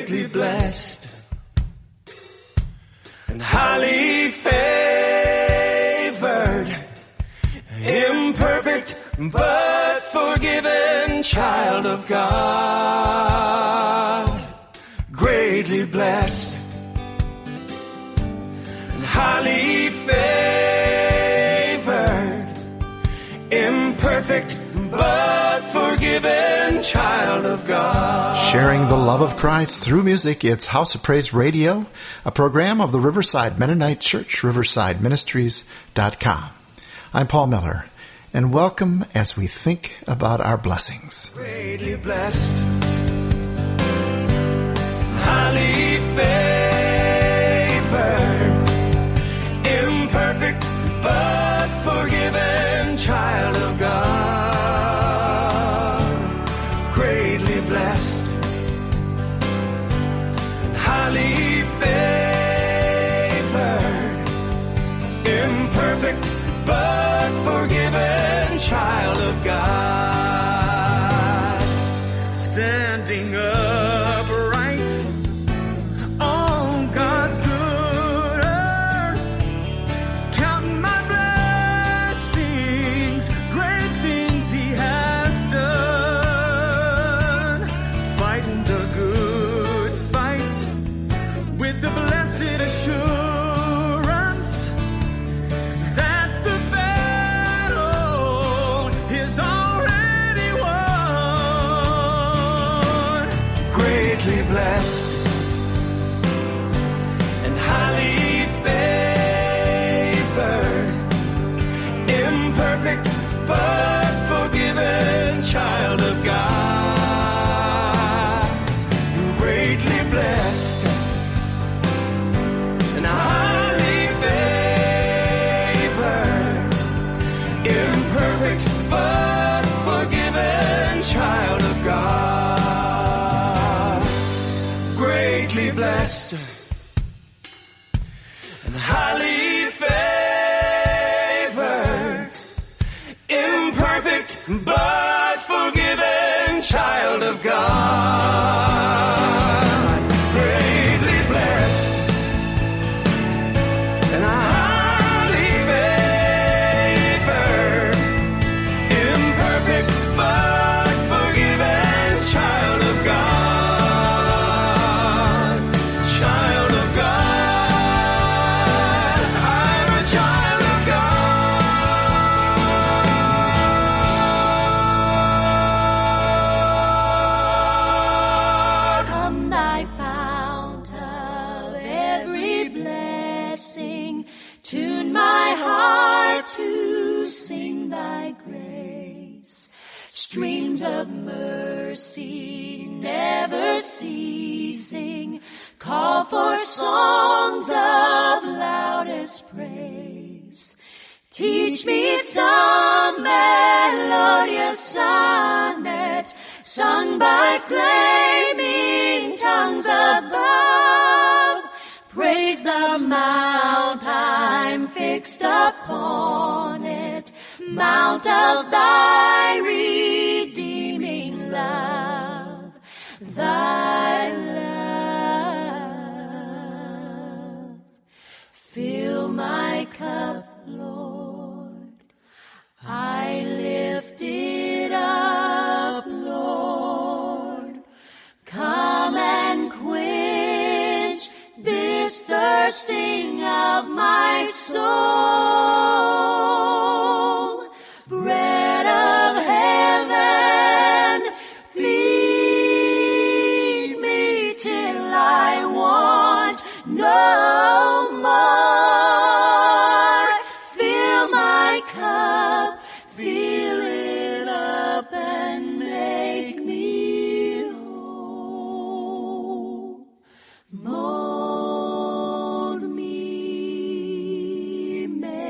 greatly blessed and highly favored, imperfect but forgiven child of God, greatly blessed and highly favored, imperfect but forgiven child of God. Sharing the love of Christ through music, it's House of Praise Radio, a program of the Riverside Mennonite Church, riversideministries.com. I'm Paul Miller, and welcome as we think about our blessings. Greatly blessed, highly favored, imperfect but forgiven child of God, greatly blessed, highly favored, imperfect but forgiven child of God, standing upright on God's good earth, counting my blessings, great things He has done, fighting the good fight with the blessed assurance that the battle is already won. Greatly blessed and highly favored, imperfect but forgiven child of God, greatly blessed and highly favored, imperfect but forgiven child of God, greatly blessed and highly favored, imperfect but forgiven child of God, greatly blessed and highly favored, imperfect but forgiven child of God, child of God, I'm a child of God. Come thy fount of every blessing, tune my heart to sing thy grace. Streams of mercy never ceasing, call for songs of loudest praise. Teach me some melodious sonnet, sung by flaming tongues above. Praise the mount I'm fixed upon it, mount of thy redeeming love, thy love. Fill my cup, Lord, I lift it up, Lord. Come and quench this thirsting of my soul. Bread of heaven, feed me till I want no more. Fill my cup, fill it up and make me whole. Mold me, make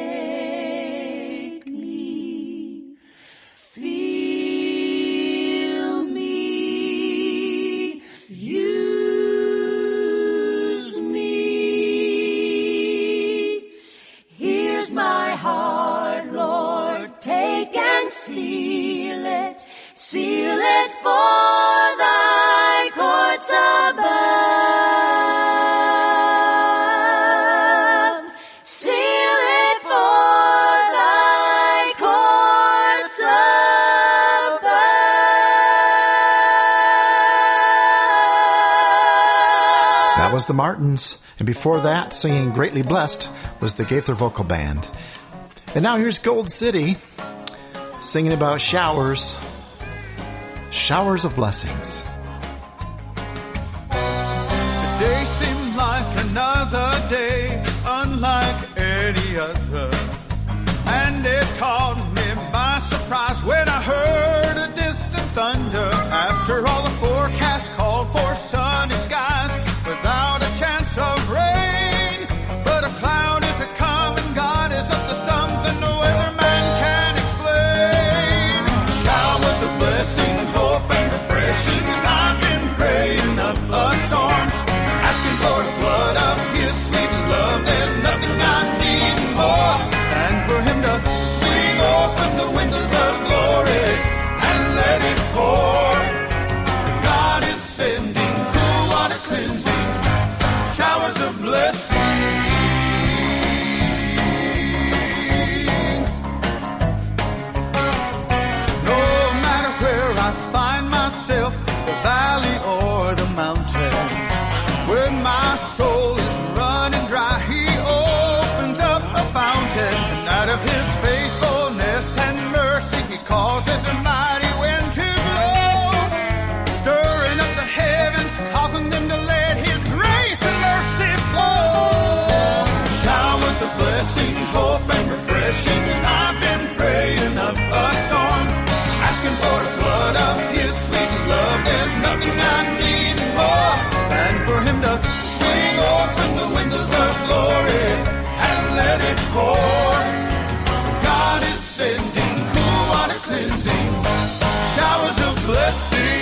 That was the Martins. And before that, singing Greatly Blessed was the Gaither Vocal Band. And now here's Gold City singing about showers. Showers of blessings. Today seemed like another day, unlike any other. And it caught me by surprise when I heard a distant thunder. After all the forecast called for sunny skies without a chance of rain. But a cloud is a-coming, God is up to something no weatherman can explain. Showers of blessings, hope and refreshing. I've been praying up a storm, asking for a flood of His sweet love. There's nothing I need more than for Him to swing open the windows of glory and let it pour. God is sending cool water cleansing, showers of blessing. No matter where I find myself, the valley or the mountain, when my soul is running dry, He opens up a fountain. And out of His faithfulness and mercy, He causes a mighty wind to blow, stirring up the heavens, causing them to let His grace and mercy flow. Showers of blessings, hope and refreshing. And I've been praying up a storm, asking for a flood of His sweet love. There's nothing I need more than for Him to swing open the windows of glory and let it pour. God is sending cool water cleansing, showers of blessing.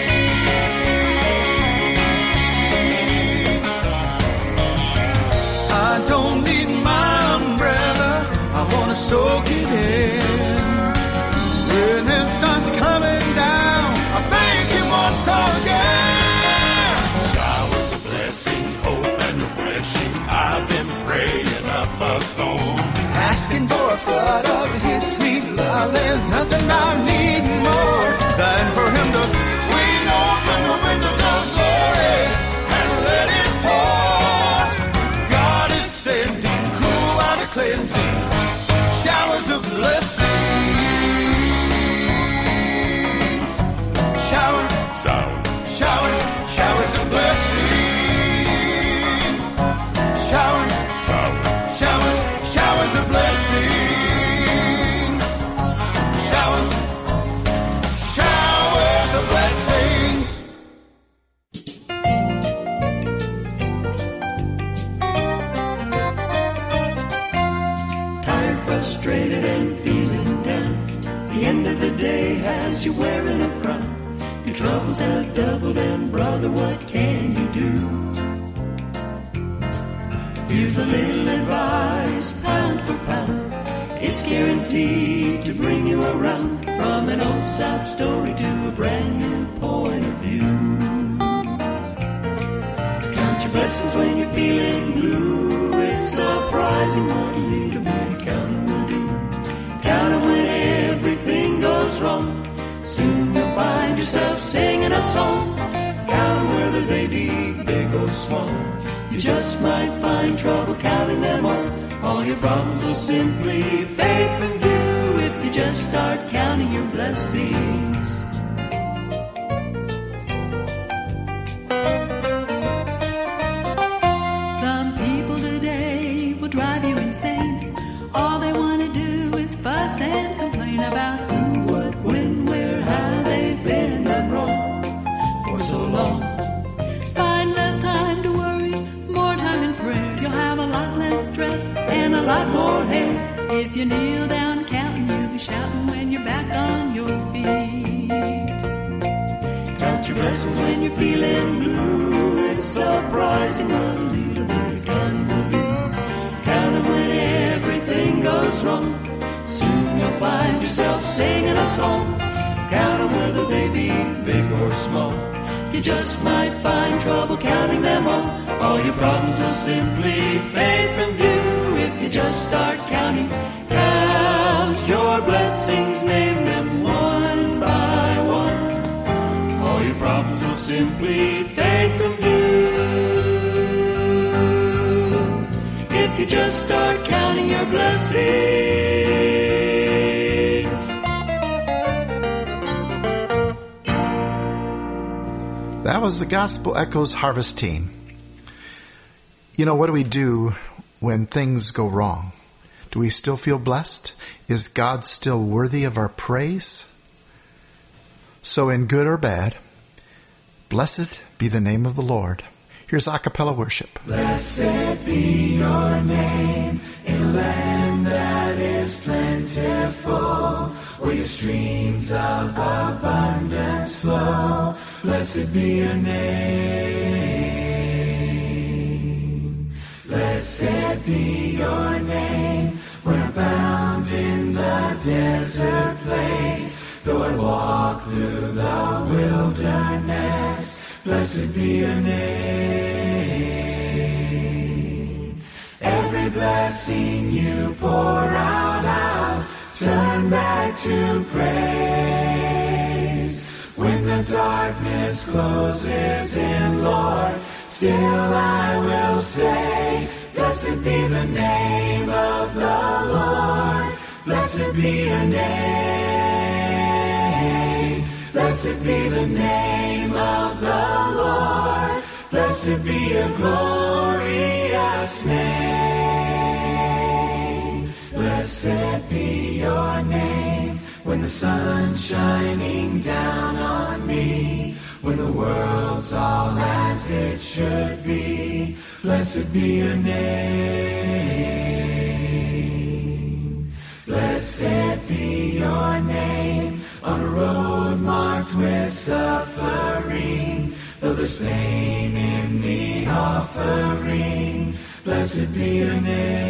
I don't need my umbrella, I want to soak it in. When it starts coming down, I thank Him once again. Showers of blessing, hope and refreshing. I've been praying up a storm, Asking for a flood of His sweet love. There's nothing I need more than for Him to swing open the windows of glory and let it pour. God is sending cool water cleansing, showers of blessings. Showers, showers, showers of blessings. Showers, showers, showers of blessings. Showers, showers of blessings. Tired, frustrated, and feeling down. The end of the day has you wearing a frown. Your troubles have doubled, and brother, what can you do? Here's a little advice, pound for pound. It's guaranteed to bring you around, from an old sob story to a brand new point of view. Count your blessings when you're feeling blue. It's surprising what a little bit of counting will do. Count 'em when everything goes wrong. Soon you'll find yourself singing a song. Count 'em whether they be big or small. You just might find trouble counting them all your problems will simply fade from view if you just start counting your blessings. Some people today will drive you insane. All they want to do is fuss and complain about who, what, when, where, how they've been done wrong for so long. Find less time to worry, more time in prayer. You'll have a lot less stress and a lot more hair. If you kneel down counting, you'll be shouting when you're back on your feet. Count your blessings when you're feeling blue. It's surprising what a little bit of counting will do. Count 'em when everything goes wrong. Soon you'll find yourself singing a song. Count 'em whether they be big or small. You just might find trouble counting them all. All your problems will simply fade from view if you just start counting. Count your blessings, name them one by one. All your problems will simply fade from view. You just start counting your blessings. That was the Gospel Echoes Harvest Team. You know, what do we do when things go wrong? Do we still feel blessed? Is God still worthy of our praise? So in good or bad, blessed be the name of the Lord. Here's a cappella worship. Blessed be your name in a land that is plentiful, where your streams of abundance flow. Blessed be your name. Blessed be your name when I'm found in the desert place. Though I walk through the wilderness, blessed be your name. Every blessing you pour out, I'll turn back to praise. When the darkness closes in, Lord, still I will say, blessed be the name of the Lord. Blessed be your name. Blessed be the name of the Lord. Blessed be your glorious name. Blessed be your name when the sun's shining down on me, when the world's all as it should be. Blessed be your name. Blessed be your name on a road marked with suffering, though there's pain in the offering. Blessed be your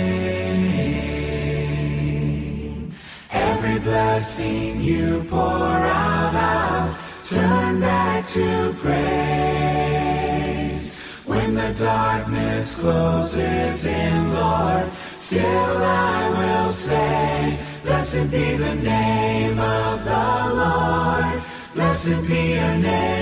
name. Every blessing you pour out, I'll turn back to praise. When the darkness closes in, Lord, still I will say, blessed be the name of the Lord. Blessed be your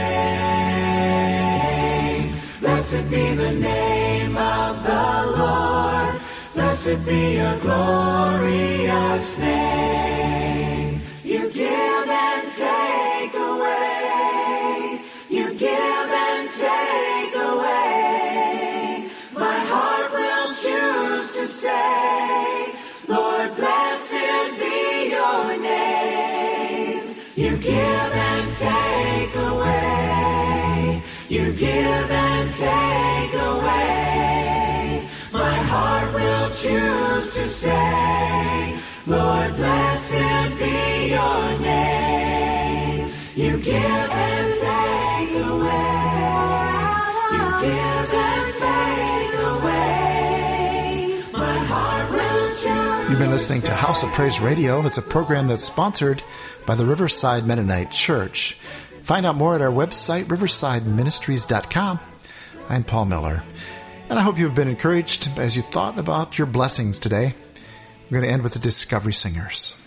name. Blessed be the name of the Lord. Blessed be your glorious name. You give and take away. You give and take away. My heart will choose to say, Lord, blessed be your name. You give and take away. You give and take away. My heart will choose to say, Lord, blessed be your name. You give and take away. You give and take away. My heart will choose. You've been listening to House of Praise Radio. It's a program that's sponsored by the Riverside Mennonite Church. Find out more at our website, riversideministries.com. I'm Paul Miller. And I hope you've been encouraged as you thought about your blessings today. We're going to end with the Discovery Singers.